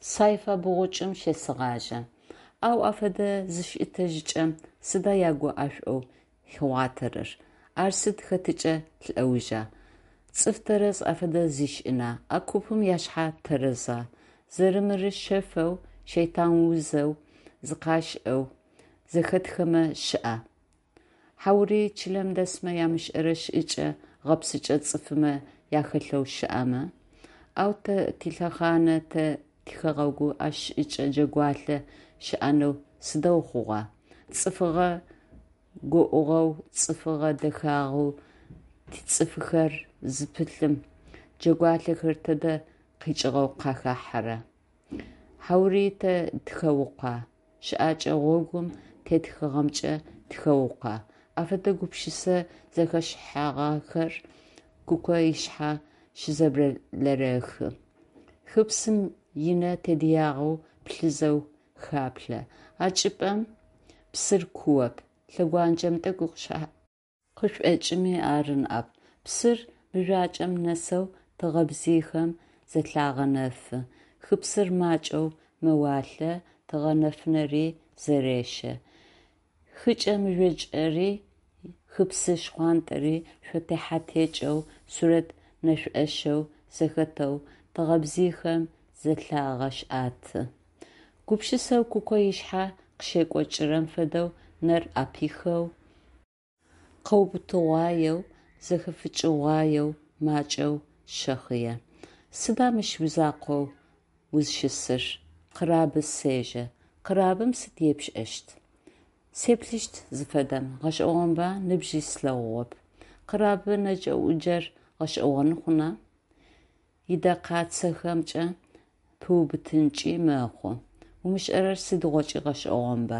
Sayfa boğuç'ım şesığaja. Au afede zışıtajıç'ım sıda yagu aş'u xıwatarır. Arsıd xatıç'e tl'avuja. Tsıftarız afede ziş'ına. Akupum yaşha tarıza. Zırımırı şefev, şeytan vuzev, zıqaş'ev, zıxatxıma şı'a. Hauri çilem desme yamış ırış iç'e, gapsıç'e tsıfıma yaxıllov şı'ama. Au te tilhaxane te tixağagu aş iç'e cegwalle şı'anov sıdav xuğa. Tsıfığa go'uğav, tsıfığa dexağav, tsıfıxer zıpıtlım. Cegwallexer tede qıç'ığav qaxaxara. Hauri te txavuqa. Şı'aç'e ğogum tetxığamç'e txavuqa. Afede gupşıse zexeşhağaxer kuko işha şizebrelere. Xıpsım yine tediyağu plızev xaple. Açıp'em psır kuop. Lheguancem te guqşa. Khış'eç'mi arın ap. Psır mıraç'em nesev tığabzixem zetlağanefı. Xıpsır maç'ev mevalle tığanefneri zereşe. Xıç'em jüç'eri xıpsı şxuant'eri şotehateç'ev suret neş'eşev zexetev tığabzixem zetlağaş atı. Gupşısev kuko işha qşek'oç'ırem fedev ner apixev qeubıtığayev zexefıç'ığayev maç'ev şexıye. Sıdamış vuzakhow vuzşısır. Qırabı seje. Qırabım sıd yepş'eşt. Seplişt zıfedem. Ğaş'ığomba nıbji slağıop. Qırabı neç'e ucer ğaş'ığonu xuna. Yida qatsexemç'e pıubıtınç'i mexhu. Umış'erer sıdığoç'i ğaş'ığomba.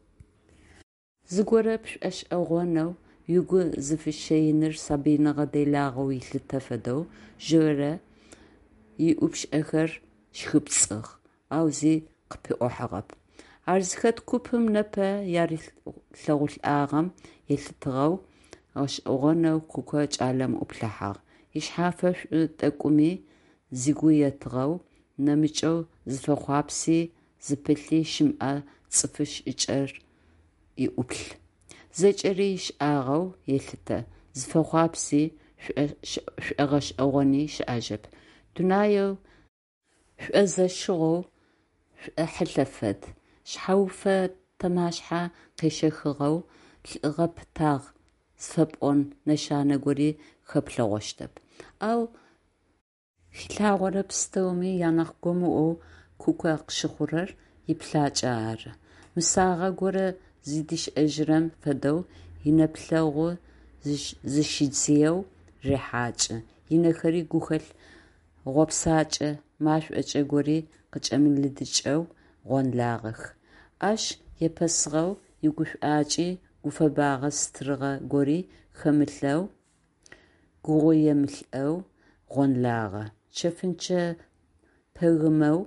Zıgore pş'eş'ığonev yugu zıfışeyinır sabinağa delağıw yilhıtefedew jöre yi'upş'exer şxıpts'ığ. Auzi qıpı'ohağep. Arzıxet kupım nepe yarilheğulh'ağem yilhıtığew ğaş'ığonew kuko ç'alem uplahağ. Yişhafe t'ek'umi zigu yetığew nemıç'ew zıfexhuapsi zıpılhi şim'a ts'ıfış iç'er yi'uplh. Zeç'eri yiş'ağew yilhıte. Zıfexhuapsi ş'u'eğeş'ığoni şı'ajep. Dunayew ş'u'ezeşığew ş'u'ehılhefet. Şhaufe temaşsha khişexığew lh'ığe pıtağ zıfep'on neşane gori xeplheğoştep. Au xilhağore psteumi yanakh gomu'u kuko qşıxhurer yiplhaç'a arı. Mısağe gore zidiş'ejrem fedew yineplheğu zışidzıêw rêhaç'ı. Yinexeri guxelh ğopsaç'e maş'ueç'e gori khıç'emılıdıç'ew ğonlağex. Aş yepesığew yiguş'uaç'i gufebağe stırığe gori xemılhew guğu yemılh'ew ğonlağe. Çefınç'e pegımew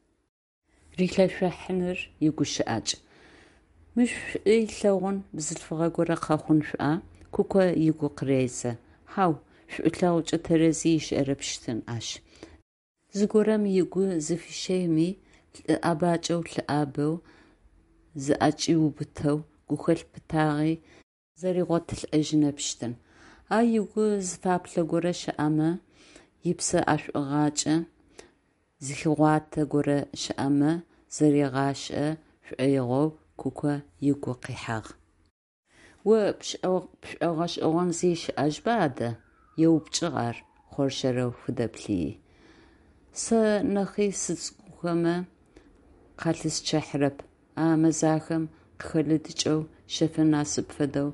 rilheşsohınır yiguş'uaç'. Mış ilheğun bzılfığa gore xaxhun ş'a kuko yigu qrêze. Hau ş'ulhağuç'e terezi yiş'erepştın aş. Zıgorem yigu zıfişeymi lh'abaç'ew lh'abew zı'aç'iubıtew guxelh pıtaği zeriğotlh'ejınepştın. A yigu zıfaple gore şı'ame yipse aş'uğaç'e zıxiğuate gore şı'ame zeriğaş'e ş'uêğew kuko yigu khihağ. Vo pş'eğaş'ığon ziş'ajba ade yeupç'ığar xorşerew fıdeplhi. Se nexhi sıts'uxeme khalısçehrep. A mezaxem khılıdıç'ew şefe nasıp fedew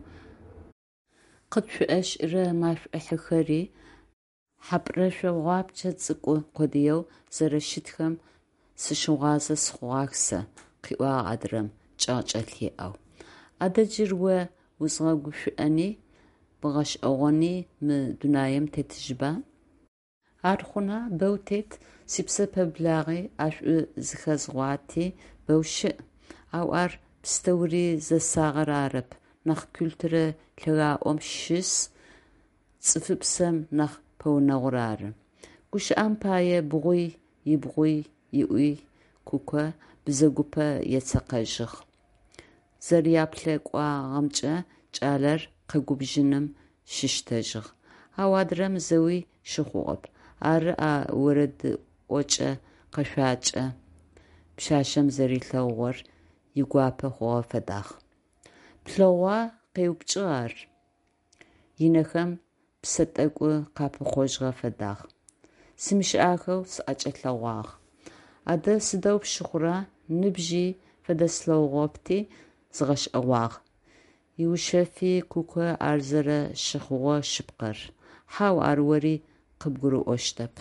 khıtş'ueş're maş'uehexeri hap'reşso ğuapçe ts'ık'u kodiyeu zereşıtxem sışığaze sxhuaxse khi'uağ adrem ç'aç'elhi'ew. Adecır vo vuzğeguş'ueni bğeş'ığoni mı dunaiem tetıjba? Ar xhuna beu têt sipse peblaği aş'u zıxezğuati beu şı'. Au ar psteuri zesağer arep. Nakh kültüre lhaga'om şıs ts'ıfıpsem nakh peunağur arı. Guş'am paye bğuy, yibğuy, yi'uy, куко бзэгупэ ецэкъэжьыгъ. Зэряплъэкӏуагъэмкӏэ кӏалэр къэгубжьыным щыщтэжьыгъ. Ау адрэм зэуи щыхъугъэп. Ары орэдыӏокӏэ къэшъуакӏэ пшъашъэм зэрилъэгъугъэр игуапэ хъугъэ фэдагъ. Плъэгъуа къеупчӏы ар. Инэхэм псэ тӏэкӏу къапыхъожьыгъэ фэдагъ. Сымышӏахэу сыӏэкӏэлъэгъуагъ. Адэ сыдэу пщыхъура ныбжьи фэдэ слъэгъугъэпти зыгъэшӏэгъуагъ. Иушъэфи куко ар зэрэ щыхъугъэ щыпкъэр. Хьау ар ори къыбгурыӏощтэп.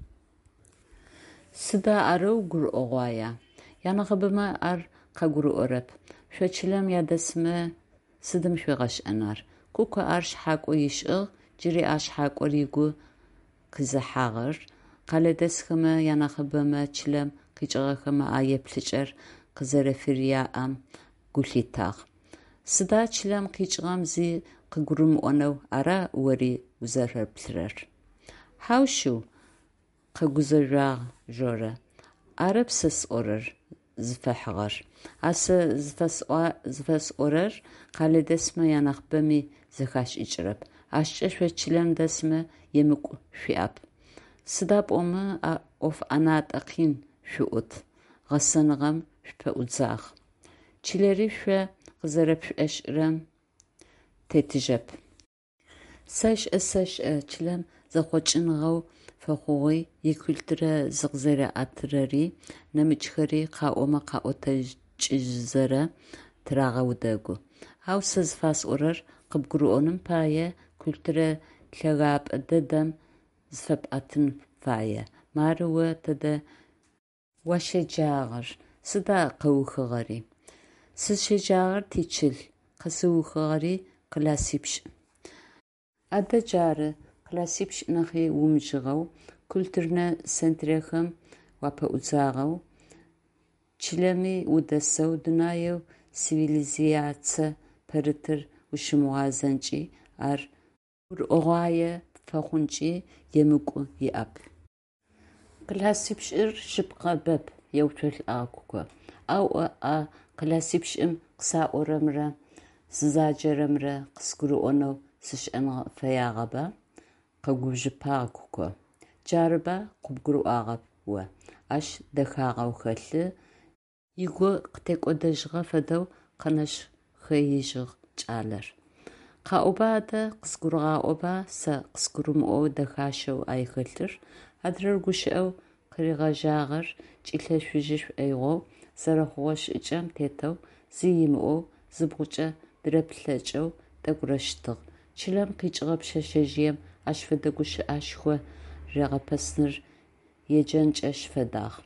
Сыда арэу гурыӏогъуая? Янэхъыбэмэ ар къагурыӏорэп. Шъо чылэм ядэсмэ сыдым шъуегъэшӏэнар? Куко ар шъхьакӏо ишӏыгъ, джыри ашъхьакӏор игу къызэхьагъэр. Къалэдэсхэмэ янэхъыбэмэ чылэм къикӏыгъэхэмэ аеплъыкӏэр къызэрэфыриаӏэм гулъитагъ. Сыда чылэм къикӏыгъэм зи къыгурымыӏонэу ара ори узэрэплърэр? Хьаущыу къэгузэжъуагъ жорэ. Ары псэ сӏорэр зыфэхьыгъэр. Асэ зыфэсӏорэр къалэдэсмэ янэхъыбэми зэхащӏыкӏырэп. Ашӏкӏэ шъо чылэм дэсмэ емыкӏу шъуиӏэп. Сыда пӏомэ ӏоф ӏанатӏэ къин шъуӏут. Гъэсэныгъэм шъупэӏудзагъ. Чылэри шъо къызэрэпшӏэшӏырэм тетыжьэп. Сэшӏэ чылэм зэхъокӏыныгъэу фэхъугъи икультурэ зыкъызэреӏэтырэри нэмыкӏхэри къаӏомэ къаӏотэкӏыжьызэрэ тырагъэудэгу. Ау сэ зыфасӏорэр къыбгурыӏоным пае культурэ лъэгапӏэ дэдэм зыфэпӏэтын фае. Мары о тэдэ уащеджагъэр. Сыда къэухыгъэри? Сызщеджагъэр тичыл. Къэсыухыгъэри классипшӏ. Адэ джары классипшӏ нахьи умыжьыгъэу культурнэ центрэхэм уапэӏудзагъэу чылэми удэсэу дунаеу цивилизацие пэрытыр ущымыгъуазэнкӏи ар гурыӏогъуае фэхъункӏи емыкӏу иӏэп. Классипшӏыр шъыпкъэ бэп еуцолӏагъ куко. Ау классипшӏым къысаӏорэмрэ сызаджэрэмрэ къысгурыӏонэу сышӏэн фэягъэба? Къэгубжьыпагъ куко. Джарыба къыбгурыӏуагъэп о. Ащ дэхагъэу хэлъы. Игу къытекӏодэжьыгъэ фэдэу къэнэшъхэижьыгъ кӏалэр. Къаӏоба адэ къысгурыгъаӏоба сэ къысгурымыӏоу дэхащэу айхэлъыр. Адрэр гущыӏэу къыригъэжьагъэр кӏилъэшъужьы шӏуӏэигъоу зэрэхъугъэ шӏыкӏэм тетэу зи имыӏоу зыбгъукӏэ дрэ-плъэкӏэу тӏэкӏурэ щтыгъ. Чылэм къикӏыгъэ пшъэшъэжъыем ащ фэдэ гущыӏэ шхо регъэпэсыныр еджэнкӏэщ фэдагъ.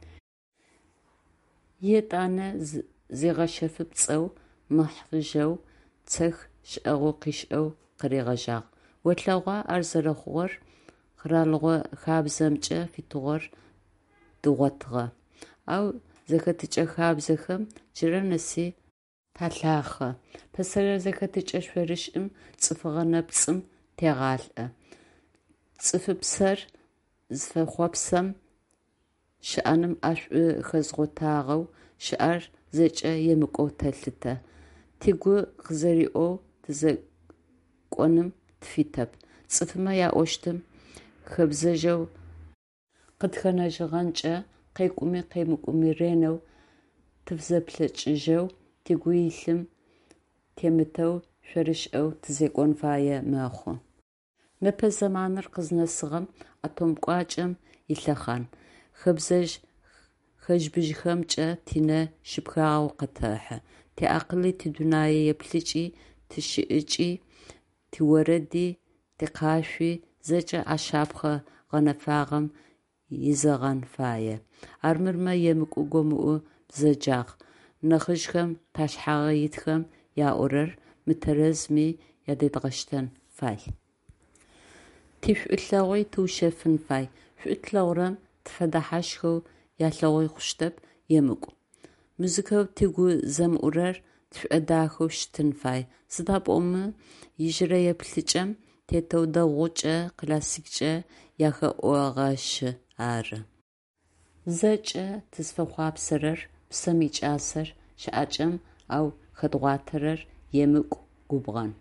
Етӏанэ зегъэщэфыпцӏэу мыхьыжьэу цех шӏэгъу къишӏэу къырегъэжьагъ. Олъэгъуа ар зэрэхъугъэр хыралыгъо хабзэмкӏэ фитыгъэр дыгъотыгъэ. Ау зэхэтыкӏэ хабзэхэм джырэ нэси талъахъэ. Пэсэрэ зэхэтыкӏэ шъорышӏым цӏыфыгъэ нэпцӏым тегъалӏэ. Цӏыфыпсэр зыфэхъопсэм щыӏэным ӏэшӏу хэзгъотагъэу щыӏэр зэкӏэ емыкӏоу телъытэ. Тигу къызэриӏоу тызэкӏоным тфитэп. Цӏыфымэ яӏощтым хэбзэжьэу къытхэнэжьыгъэнкӏэ къекӏуми къемыкӏуми ренэу тызэплъэкӏыжьэу тигу илъым темытэу шъорышӏэу тызекӏон фае мэхъу. Непэ зэманыр къызнэсыгъэм атомкӏуакӏэм илъэхъан. Хэбзэжь хэжьбыжьхэмкӏэ тинэ щыпхагъэу къытэхьы. Тиакъыли тидунае еплъыкӏи тищыӏыкӏи тиорэди тикъашъуи зэкӏэ ащапхъэ гъэнэфагъэм изэгъэн фае. Армырмэ емыкӏу гомыӏу бзэджагъ. Нэхъыжьхэм ташъхьагъэ итхэм яӏорэр мытэрэзми ядедгъэщтэн фай. Тишӏулъэгъуи тыущэфын фай. Шӏулъэгъурэм тыфэдахьащхэу ялъэгъуи хъущтэп емыкӏу. Музыкэу тигу зэмыӏурэр тшӏуэдахэу щытын фай. Сыда пӏомэ ижърэ еплъыкӏэм тетэу дэгъукӏэ классиккӏэ яхэӏогъэщы ары. زج تسفخوابسرر بسميجاسر شاجم أو خدواترر يمق قبغان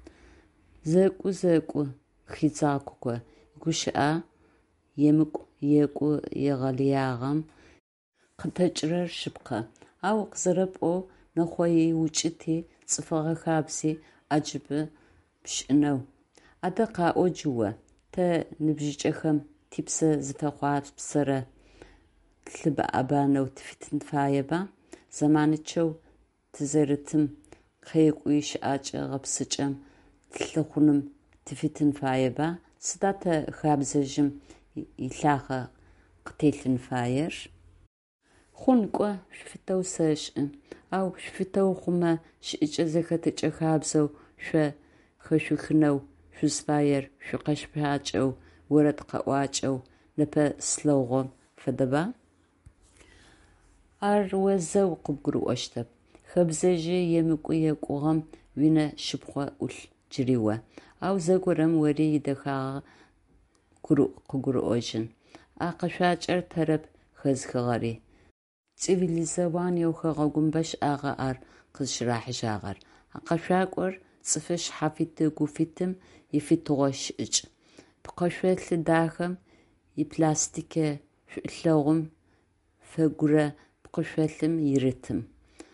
زاكو خيزاكو غشا يمق يقو يغلياغم قتجرر شبقه أو قزربو نخوي وجتي صفغه خابسي أجب بشنو أدقا أوجوا تا نبجيجخم تيبس زفخواب بسره تلبا أبانو تفتن فايبا زمانتشو تزرتم خيقويش آج غبسجم تلخونم تفتن فايبا سدات خابزجم يلاخ قتيلن فاير خونقوا شفتو ساشن أو شفتو خما شئج زكتج خابزو شو خشوخنو شو سفاير شو قشبهاجو ورد قواجو نبا سلوغو فدبا أروزو قبقرو أشتب خبزجي يمقو يقوغم وينا شبخوا أول جريوا أو زاقورم وري دخا ققرو أجن أقشاجر ترب خزخغري تسيفيليزوان يوخغا قنبش آغا قشراح جاغر أقشاقور صفش حافيت قوفيتم يفتغش إج بقشوات لداخم يبلاستيك شلوغم فقرة بقشواتم يرتم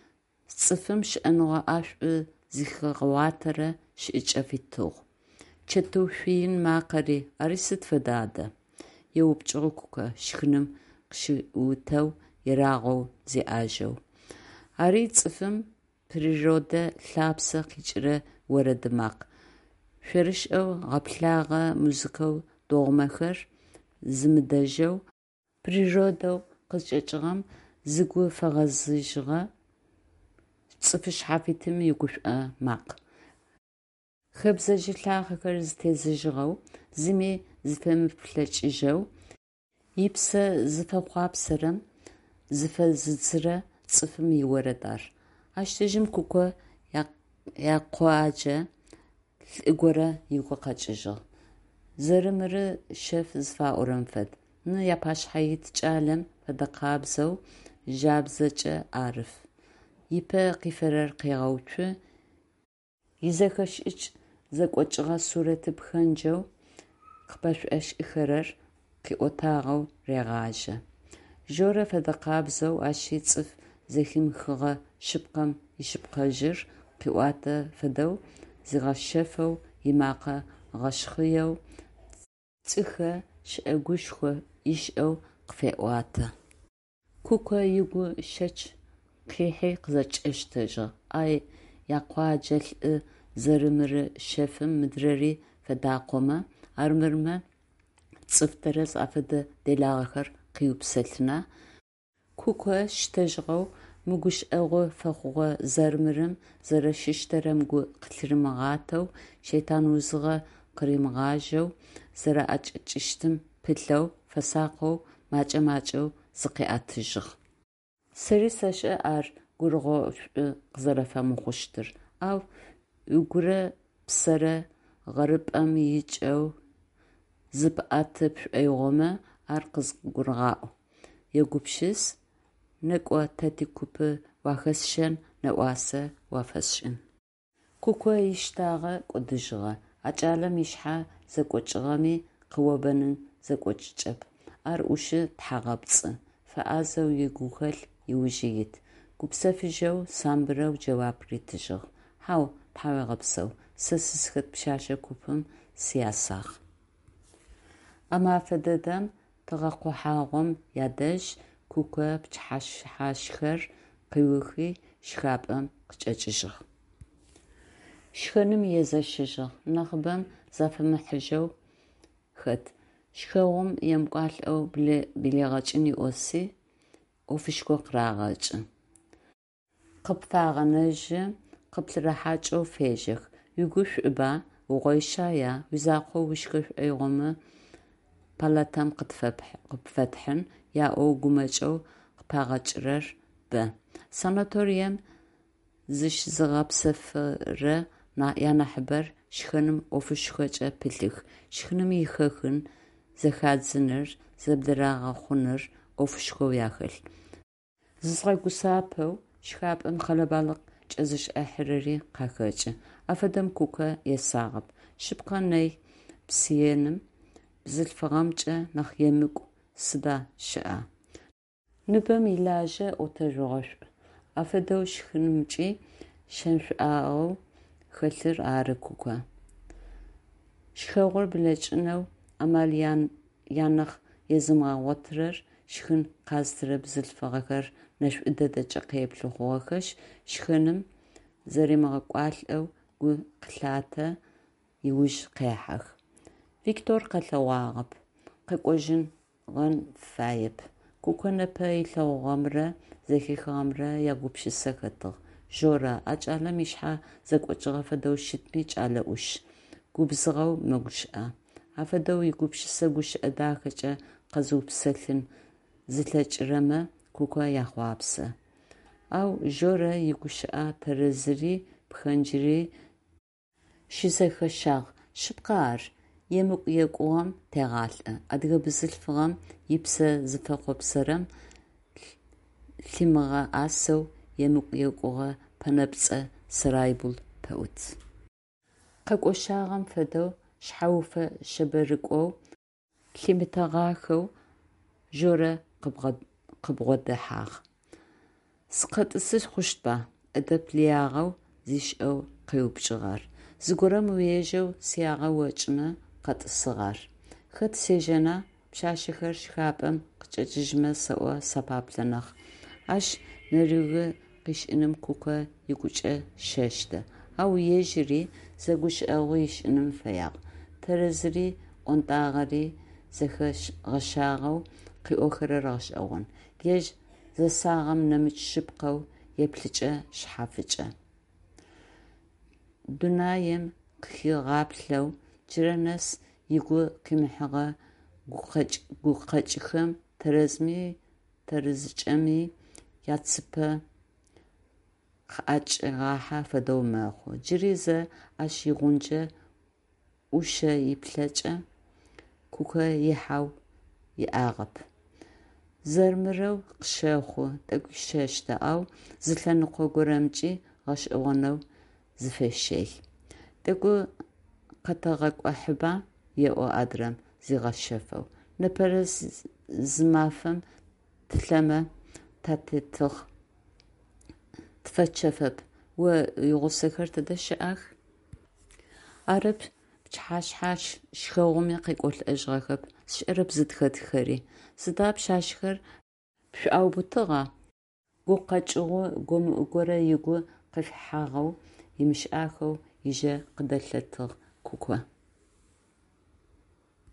صفمش أنغا أش زيخغواتر شئج أفيتوغ چتو فين ماقري أريست فدادة يوبجغوكوكا شخنم قشوتو يراغو زي آجو أريد صفم بريرودة لابسة قيجرة ورد ماق شرش أو غبلاغة موزيكو دوغمخر زمدجو بريرودو قشجغم زقو فغزجغة صفش حافيتم يقوش ماق خبزجي لاغة زتزجغو زمي زفم فلججو يبسا زفقواب سرم زفا زتزرة صفم يوردار أشتجم كوكو يقواجة الإقورة يقو قاججغ زرمر شف زفا أورنفد نو يباش حيث جالم فدقابزو جابزج عارف يبا قفرر قيغوچو يزخش إج زقوچغا صورة بخنجو قباش أش إخرر قيوتاغو ريغاجة جورة فدقابزو أشي صف زخيم خغا شبقم يشبقجر قيواتا فدو زغشفو يماقا غشخيو تخا شأقوشخو يشأو قفيواتا كوكا يقو شش قيحي قزاج اشتجا أي يقواجل زرمر شفم مدرري فداقوما أرمرما تصفترز أفد دلاغر قيوب سلنا كوكا شتجغو مقوش أغو فخوغ زرمرم زرششترم قو قتلرمغاتو شيطان وزغا قريمغاجو زر أجشتم بلو فساقو ماجو زقياتجغ سريساش أر قرغو قزرفا مخوشتر أو يقرأ بسرة غرب أم يجو زبقات بأيغوما أرقز قرغاو يقوبشيس نقوى تاتيكوب وخسشن نقواسة وفسشن كوكو يشتاغ قدجغا أجالم يشحا زقوچغامي قوابنن زقوچجب أرؤوش تحغبص فأزو يقوخل يوجيت قبسفجو سامبرو جواب ريتجغ هاو تحاوي غبسو سسسخت بشاشة كوبم سياساخ أما فددم تغاقو حاغم يدج كوكا بجحاش حاشخر قيوخي شخابم قجججغ شخنم يزشجغ نخبم زفمحجو خد شخوم يمقال أو بليغاجني أوسي وفشكو قراغاج قبفاغنج قبل رحاج فيجخ يقوش إبا وغيشايا وزاقو وشكش أيغم بلاتام قد فتحن يا أو قمجو قباغاجرر با ساناتوريم زش زغاب سفر يا نحبر شخنم وفشكوجا بلخ شخنم يخخن زخادزنر زبدراغا خنر ӏофышхоу яхэлъ. Зызгъэгусапэу шхапӏэм хъэлэ-балыкъ кӏэзышӏэхьырэри къахэкӏы. Афэдэм кукэ есагъэп. Шъыпкъэ нэй псыеным бзылъфыгъэмкӏэ нахь емыкӏу сыда щыӏа? Ныбэм илажьэ ӏотэжъогъэшӏу. Афэдэу шхынымкӏи щэншъуӏагъэу хэлъыр ары кукэ. Шхэгъур блэкӏынэу амал янахь езымгъэгъотырэр шхын къазтырэ бзылъфыгъэхэр нэшӏу дэдэкӏэ къеплъыхъугъэхэщ. Шхыным зэримыгъэкӏуалӏэу гу къылъатэ иужь къехьэх. Виктор къэлъэгъуагъэп. Къэкӏожьыгъэн фаеп. Кукэ нэпэ илъэгъугъэмрэ зэхихыгъэмрэ ягупшысэ хэтыгъ. Жорэ акӏалэм ишъхьэ зэкӏокӏыгъэ фэдэу щытми кӏалэӏущ. Губзыгъэу мэгушыӏэ. Афэдэу игупшысэ гущыӏэ дахэкӏэ къэзыупсэлъын зылъэкӏырэмэ кукэ яхъуапсэ. Ау Жорэ игущыӏэ тэрэзыри пхэнджыри щызэхэщагъ. Шъыпкъэ ар? Емыкӏу екӏугъэм тегъалӏэ. Адыгэ бзылъфыгъэм ипсэ зыфэхъопсэрэм лъимыгъэӏасэу емыкӏу екӏугъэ пэнэпцӏэ Сарайбул пэӏут. Къэкӏощагъэм фэдэу шъхьауфэ щэбэрыкӏоу лъимытэгъахэу Жорэ къыбгъодыхьагъ. Сыкъэтӏысы хъущтба? Ӏэдэб лыягъэу зишӏэу къеупчӏыгъэр. Зыгорэм уежьэу сягъэ окӏымэ къэтӏысыгъэр. Хэт сежьэна? Пшъашъэхэр шхапӏэм къыкӏэкӏыжьмэ сэӏо сапаплъэнагъ. Ащ нэрыгы къишӏыным кукэ игукӏэ щэщтэ. Ау ежьыри зэгущыӏэгъу ишӏыным фэягъ. Тэрэзыри ӏонтӏагъэри зэхэгъэщагъэу къиӏохэрэр гъэшӏэгъон. Ежь зэсагъэм нэмыкӏ шъыпкъэу еплъыкӏэ шъхьафыкӏэ. Дунаем къыхигъаплъэу джырэ нэс игу къимыхьыгъэ гукъэкӏхэм тэрэзми тэрэзыкӏэми яцыпэ къыӏакӏыгъахьэ фэдэу мэхъу. Джыри зэ ащ игъунджэ ӏушэ иплъэкӏэ кукэ ихьау иӏагъэп. Зермырэу къыщэхъу тӏэкӏущэщтэ. Ау зылъэныкъо горэмкӏи гъэшӏэгъонэу зыфещей. Тӏэкӏу къэтэгъэкӏохьыба? Еӏо адрэм зигъэщэфэу. Нэпэрэ зымафэм тылъэмэ татетыгъ. Тфэчэфэп. О игъусэхэр тэдэ щыӏэх? Арэп пчыхьашъхьэ шхэгъуми къекӏолӏэжьыгъэхэп. Сшӏэрэп зытхэтхэри. Сыда пшъашъхэр пшъуиӏаубытыгъа? Гукъэкӏыгъо гомыӏугорэ игу къыфихьагъэу имышӏахэу ижъэ къыдэлъэтыгъ кукэ.